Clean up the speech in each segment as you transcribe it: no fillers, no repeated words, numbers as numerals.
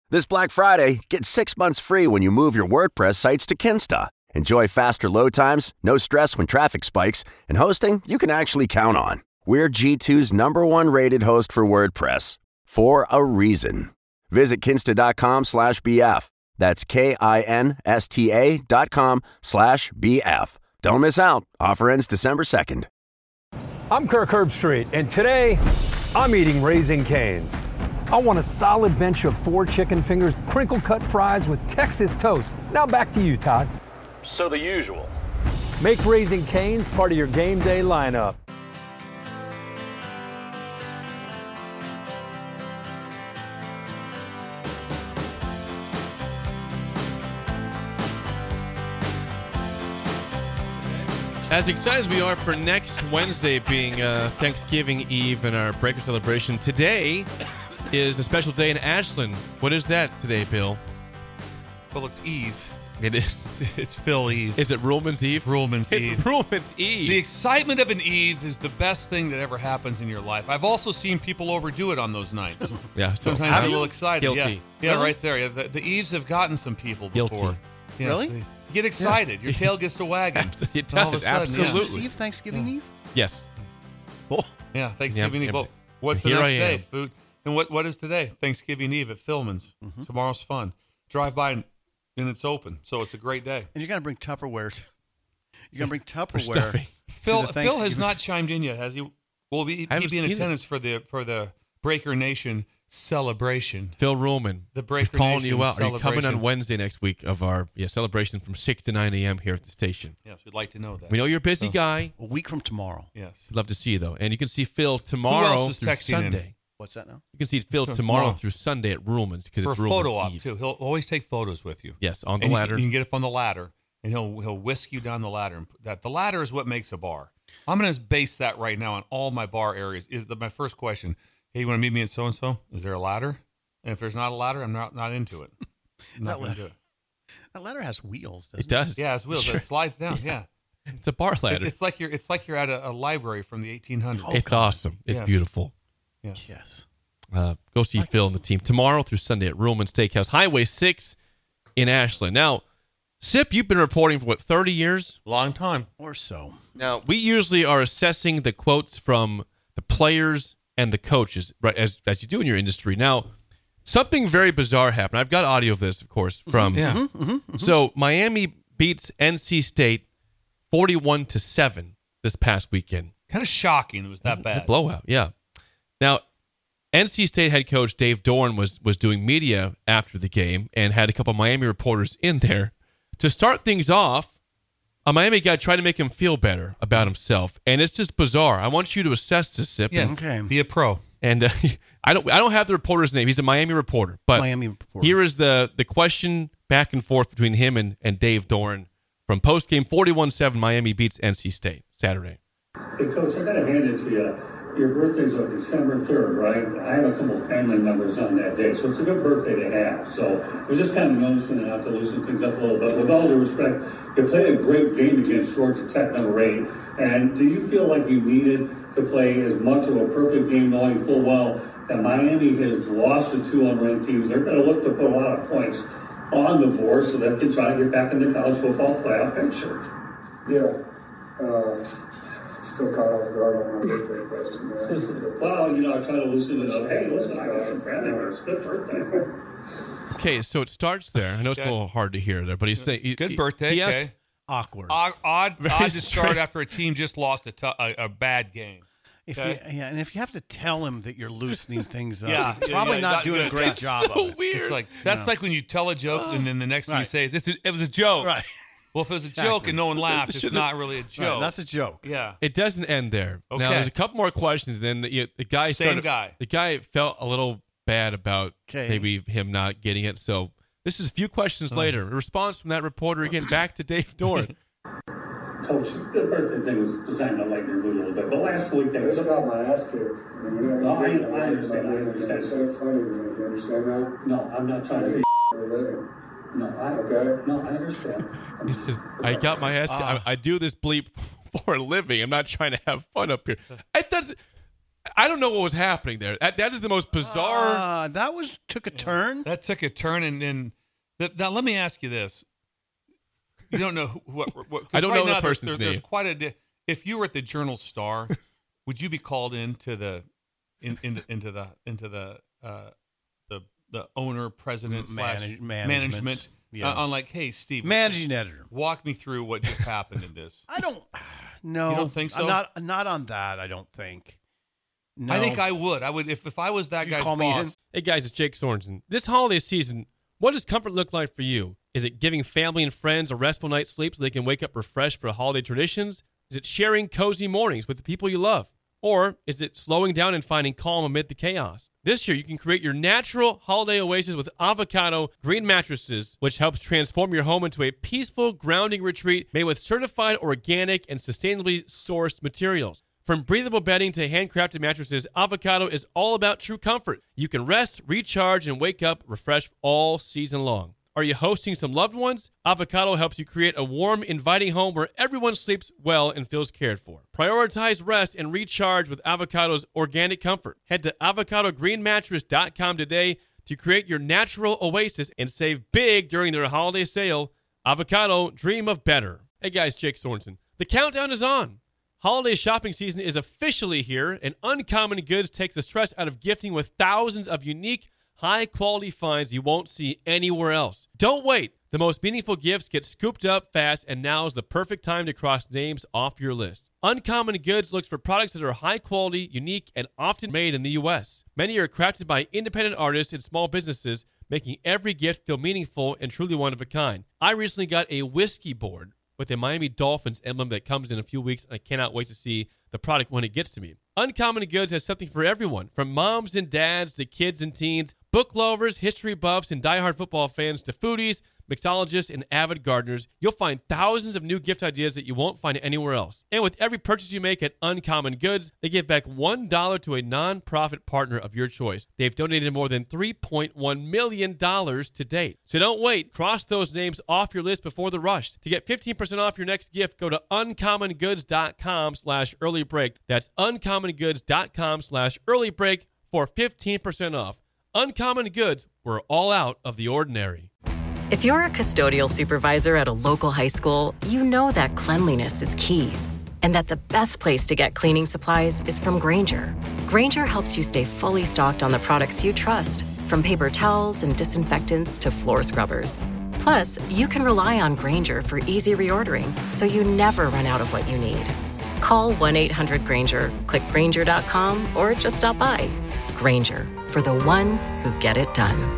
This Black Friday, get 6 months free when you move your WordPress sites to Kinsta. Enjoy faster load times, no stress when traffic spikes, and hosting you can actually count on. We're G2's #1 rated host for WordPress, for a reason. Visit kinsta.com/BF. That's KINSTA.com/BF. Don't miss out. Offer ends December 2nd. I'm Kirk Herbstreit, and today I'm eating Raising Cane's. I want a solid bench of 4 chicken fingers, crinkle-cut fries with Texas toast. Now back to you, Todd. So the usual. Make Raising Cane's part of your game day lineup. As excited as we are for next Wednesday being Thanksgiving Eve and our breaker celebration, today is a special day in Ashland. What is that today, Bill? Well, it's Eve. It is. It's Phil Eve. Is it Ruhlman's Eve? Ruhlman's Eve. It's Ruhlman's Eve. The excitement of an Eve is the best thing that ever happens in your life. I've also seen people overdo it on those nights. Yeah, so sometimes I'm a little excited. Guilty. Yeah, Really? right there. Yeah, the Eves have gotten some people before. Guilty. Yes, Really? You get excited. Your tail gets to wagging. It All of a does, sudden, yeah. absolutely. Eve, Thanksgiving Eve? Yes. Yeah, Thanksgiving Yep, Eve. yep. Well, what's the Here next I day? am. Food. And what is today? Thanksgiving Eve at Philman's. Mm-hmm. Tomorrow's fun. Drive by and it's open. So it's a great day. And you're going to bring Tupperware. You're going to bring For Tupperware. stuffing. Phil the Phil has Thanksgiving- not chimed in yet, has he? Will he I haven't be in seen it. attendance for the Breaker Nation celebration? Phil Ruhlman. The Breaker calling Nation you out. Are you coming on celebration. Wednesday next week of our celebration from 6 to 9 a.m. here at the station? Yes, we'd like to know that. We know you're a busy guy. A week from tomorrow. Yes. We'd love to see you, though. And you can see Phil tomorrow Who else is through texting in? Sunday. What's that now? You can see Phil So tomorrow tomorrow. through Sunday at Ruhlman's because For a it's photo Ruhlman's op Eve. too. He'll always take photos with you. Yes, on the And ladder. You can get up on the ladder, and he'll whisk you down the ladder. And that the ladder is what makes a bar. I'm going to base that right now on all my bar areas. My first question? Hey, you want to meet me at so and so? Is there a ladder? And if there's not a ladder, I'm not into it. I'm not going to do it. That ladder has wheels, doesn't It does. Yeah, it's wheels. Sure. It slides down. Yeah. It's a bar ladder. It's like you're at a library from the 1800s. It's awesome. It's Yes. beautiful. Yes. Yes. Go see Phil and the team tomorrow through Sunday at Ruhlman Steakhouse, Highway 6 in Ashland. Now, Sip, you've been reporting for, 30 years? Long time. Or so. Now, we usually are assessing the quotes from the players and the coaches, right, as you do in your industry. Now, something very bizarre happened. I've got audio of this, of course, from... Yeah. So, Miami beats NC State 41-7 this past weekend. Kind of shocking it was that A bad. blowout, yeah. Now, NC State head coach Dave Doran was doing media after the game and had a couple of Miami reporters in there. To start things off, a Miami guy tried to make him feel better about himself, and it's just bizarre. I want you to assess this, Sip. Yeah. Okay. Be a pro. And I don't have the reporter's name. He's a Miami reporter. But Miami reporter. here is the question back and forth between him and Dave Doran from postgame 41-7. Miami beats NC State Saturday. Hey, Coach, I got to hand it to you. Your birthday's on December 3rd, right? I have a couple family members on that day, so it's a good birthday to have. So I was just kind of noticing how to loosen things up a little bit. With all due respect, you played a great game against Georgia Tech, number 8. And do you feel like you needed to play as much of a perfect game, knowing full well that Miami has lost to 2 unranked teams? They're going to look to put a lot of points on the board so they can try to get back in the college football playoff picture. Yeah. Still caught off guard on my birthday question, man. Well, I try to loosen it up. Hey, listen, I got some family members. Good birthday. Okay, so it starts there. I know it's a little hard to hear there, but he's saying... Good birthday. He asked- Okay. Awkward. Odd Very to start strange. after a team just lost a bad game. Okay. And if you have to tell him that you're loosening things up, Yeah, you're probably yeah, not not doing a good. great That's job so of it. weird. It's like that's like when you tell a joke and then the next thing you Right. say is it was a joke. Right. Well, if it was a Exactly. joke and no one laughed, it's Should've- not really a joke. Right, that's a joke. yeah. It doesn't end there. Okay. Now, there's a couple more questions. Then the guy Same started, guy. The guy felt a little bad about Okay. maybe him not getting it. So this is a few questions later. A response from that reporter again back to Dave Doran. Coach, the birthday thing was designed to lighten your mood a little bit, but last week they It's about my ass kicked. And you're not No, gonna I understand. I understand. It's so funny to me. You understand that? No, I'm not I trying to do be. for a living. No, Okay. No, I understand. He says, I got my ass. I do this bleep for a living. I'm not trying to have fun up here. I don't know what was happening there. That is the most bizarre. That took a turn. That took a turn, and now let me ask you this: you don't know what I don't right know the now, person's there's name. quite a. If you were at the Journal-Star, would you be called into the owner, president, management? Yeah. On like, hey, Steve, Managing editor. walk me through what just happened in this. I don't. No, You don't think so? Not on that. I don't think. No. I think I would. I would if I was that You guy's call me in? boss. Hey guys, it's Jake Sorensen. This holiday season, what does comfort look like for you? Is it giving family and friends a restful night's sleep so they can wake up refreshed for holiday traditions? Is it sharing cozy mornings with the people you love? Or is it slowing down and finding calm amid the chaos? This year, you can create your natural holiday oasis with Avocado Green Mattresses, which helps transform your home into a peaceful, grounding retreat made with certified organic and sustainably sourced materials. From breathable bedding to handcrafted mattresses, Avocado is all about true comfort. You can rest, recharge, and wake up refreshed all season long. Are you hosting some loved ones? Avocado helps you create a warm, inviting home where everyone sleeps well and feels cared for. Prioritize rest and recharge with Avocado's organic comfort. Head to avocadogreenmattress.com today to create your natural oasis and save big during their holiday sale. Avocado, dream of better. Hey guys, Jake Sorensen. The countdown is on. Holiday shopping season is officially here, and Uncommon Goods takes the stress out of gifting with thousands of unique, high-quality finds you won't see anywhere else. Don't wait. The most meaningful gifts get scooped up fast, and now is the perfect time to cross names off your list. Uncommon Goods looks for products that are high-quality, unique, and often made in the U.S. Many are crafted by independent artists and small businesses, making every gift feel meaningful and truly one of a kind. I recently got a whiskey board with a Miami Dolphins emblem that comes in a few weeks, and I cannot wait to see the product when it gets to me. Uncommon Goods has something for everyone, from moms and dads to kids and teens, book lovers, history buffs, and diehard football fans to foodies, mixologists, and avid gardeners. You'll find thousands of new gift ideas that you won't find anywhere else. And with every purchase you make at Uncommon Goods, they give back $1 to a nonprofit partner of your choice. They've donated more than $3.1 million to date. So don't wait. Cross those names off your list before the rush. To get 15% off your next gift, go to uncommongoods.com/earlybreak. That's uncommongoods.com/earlybreak for 15% off. Uncommon Goods, we're all out of the ordinary. If you're a custodial supervisor at a local high school, you know that cleanliness is key and that the best place to get cleaning supplies is from Grainger. Grainger helps you stay fully stocked on the products you trust, from paper towels and disinfectants to floor scrubbers. Plus, you can rely on Grainger for easy reordering, so you never run out of what you need. Call 1-800-GRAINGER, click Grainger.com, or just stop by. Grainger, for the ones who get it done.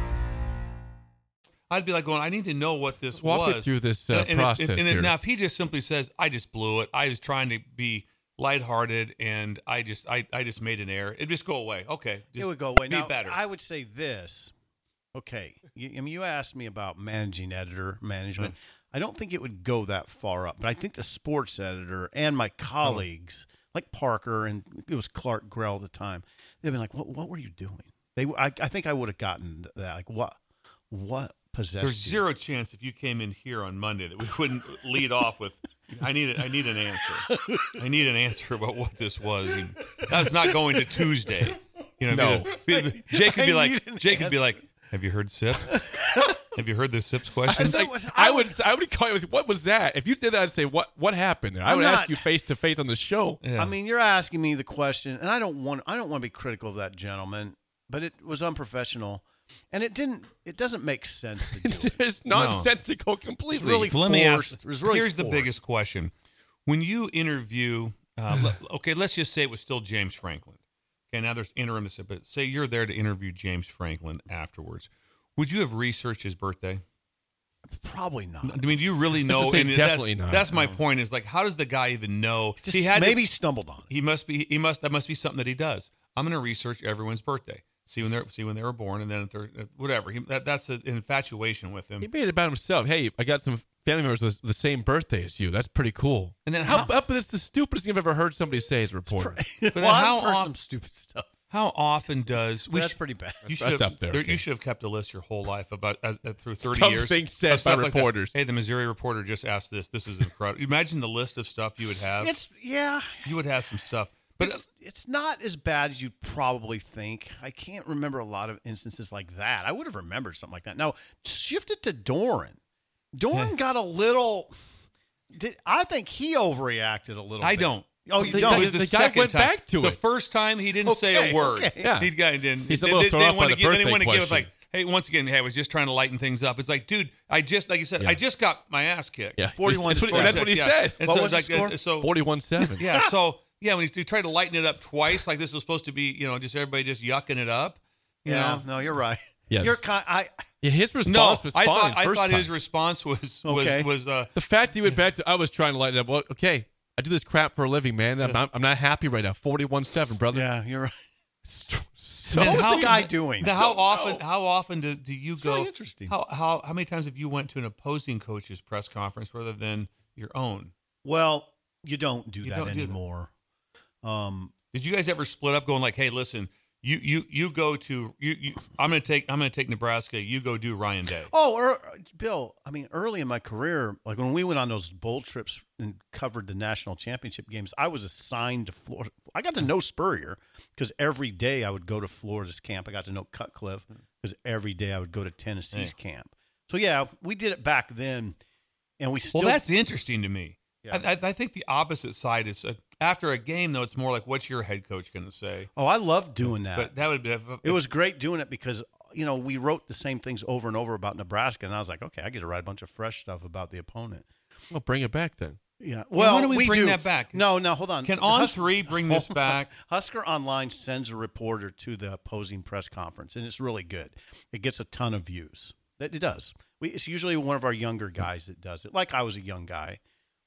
I'd be like going, I need to know what this was. Walk me through this process here. Now, if he just simply says, I just blew it. I was trying to be lighthearted, and I just made an error. It'd just go away. Okay. It would go away. Be Now, better. I would say this. Okay. You asked me about managing editor management. I don't think it would go that far up, but I think the sports editor and my colleagues, like Parker, and it was Clark Grell at the time, they'd be like, what were you doing? I think I would have gotten that. Like, what possessed There's you? zero chance if you came in here on Monday that we wouldn't lead off with, I need an answer. I need an answer about what this was. And that's not going to Tuesday. You know, No. Jake could be an like, have you heard SIP? Have you heard the SIP's question? I would call you. What was that? If you did that, I'd say what happened. And I would ask you face to face on the show. Yeah. I mean, you're asking me the question, and I don't want to be critical of that gentleman, but it was unprofessional, and it doesn't make sense to do it. It's nonsensical completely. It's really Let me ask. forced. It was really Here's the forced. biggest question: when you interview, okay, let's just say it was still James Franklin. Okay, now there's interim, but say you're there to interview James Franklin afterwards. Would you have researched his birthday? Probably not. I mean, do you really Let's know? just say And definitely not. That's my point. Is like, how does the guy even know? Maybe stumbled on it. He must. That must be something that he does. I'm going to research everyone's birthday. See when they were born, and then if they're whatever. That's an infatuation with him. He made it about himself. Hey, I got some family members with the same birthday as you. That's pretty cool. And then That's the stupidest thing I've ever heard somebody say as a reporter. But then Well, how I've heard often? some stupid stuff. How often does That's pretty bad. You That's should have, up there, okay. You should have kept a list your whole life about through 30 Some years. things said of stuff by like that. reporters. Hey, the Missouri Reporter just asked this. This is incredible. Imagine the list of stuff you would have. Yeah. You would have some stuff. But it's not as bad as you probably think. I can't remember a lot of instances like that. I would have remembered something like that. Now, shift it to Doran. Doran got a little. I think he overreacted a little. I bit. don't. Oh, you The don't? guy- It was the the guy second went time. back to the it. first time he didn't say a word. Okay. Yeah. He didn't. He's a little thrown off by the Then he birthday want to give it question. like, hey, once again, hey, I was just trying to lighten things up. It's like, dude, like you said, I just got my ass kicked. Yeah, 41 that's what, to that's what he Yeah. said. And What so was it's the score? so 41-7. yeah, so yeah, when he tried to lighten it up twice, like this was supposed to be, just everybody just yucking it up. You know? No, you're right. Yes. You're kind. Yeah, his response No, was I fine. thought first time. his response was Okay. The fact that he went back to, I was trying to lighten it up. Well, okay, I do this crap for a living, man. I'm not happy right now. 41-7, brother. Yeah, you're right. So What was the guy doing? Now, how often do you It's go? really interesting. How many times have you went to an opposing coach's press conference rather than your own? Well, you don't do You that don't do that. anymore. Did you guys ever split up, going like, hey, listen, you go to you I'm gonna take Nebraska. You go do Ryan Day. Oh, Bill, I mean, early in my career, like when we went on those bowl trips and covered the national championship games, I was assigned to Florida. I got to know Spurrier because every day I would go to Florida's camp. I got to know Cutcliffe because every day I would go to Tennessee's camp. So, yeah, we did it back then, and we still – Well, that's interesting to me. Yeah. I think the opposite side is after a game, though, it's more like, what's your head coach going to say? Oh, I loved doing that. But that would be It was great doing it because, we wrote the same things over and over about Nebraska, and I was like, okay, I get to write a bunch of fresh stuff about the opponent. Well, bring it back then. Yeah. Well, Well, when do we bring do. that back? No, hold on. Can On3 bring this back? Husker Online sends a reporter to the opposing press conference, and it's really good. It gets a ton of views. It does. It's usually one of our younger guys that does it. Like I was a young guy.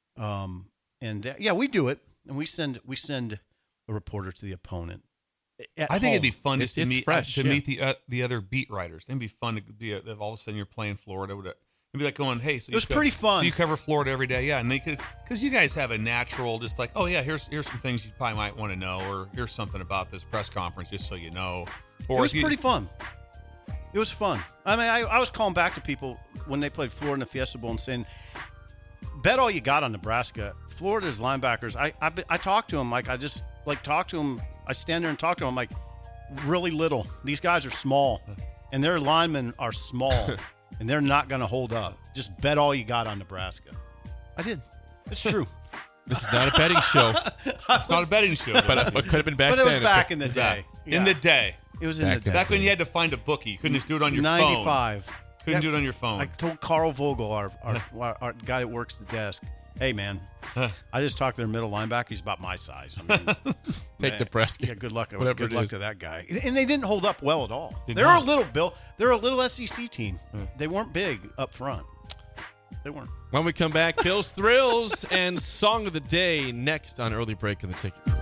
We do it, and we send a reporter to the opponent. I think it'd be fun It's to meet fresh, yeah. meet the other beat writers. It'd be fun to be if all of a sudden you're playing Florida. It'd be like going, hey, so It was pretty fun. So you cover Florida every day, yeah, and they could because you guys have a natural, just like, oh yeah, here's some things you probably might want to know, or here's something about this press conference, just so you know. Or It was pretty fun. It was fun. I mean, I was calling back to people when they played Florida in the Fiesta Bowl and saying, bet all you got on Nebraska. Florida's linebackers, I talk to them like I just like talk to them. I stand there and talk to them like really little. These guys are small, and their linemen are small, and they're not going to hold up. Just bet all you got on Nebraska. I did. It's true. This is not a betting show, It's not a betting show, but it could have been back But then. it was back in the day. in the day. It was in the day. Back when you had to find a bookie, you couldn't just do it on your 95. phone. Couldn't do it on your phone. I told Carl Vogel, our guy that works the desk, hey, man, I just talked to their middle linebacker. He's about my size. I mean, Take man, Nebraska. Yeah, good luck. Whatever Good it luck is. to that guy. And they didn't hold up well at all. Did They're not. a little, Bill. They're a little SEC team. They weren't big up front. They weren't. When we come back, Bill's Thrills and Song of the Day next on Early Break in the Ticket.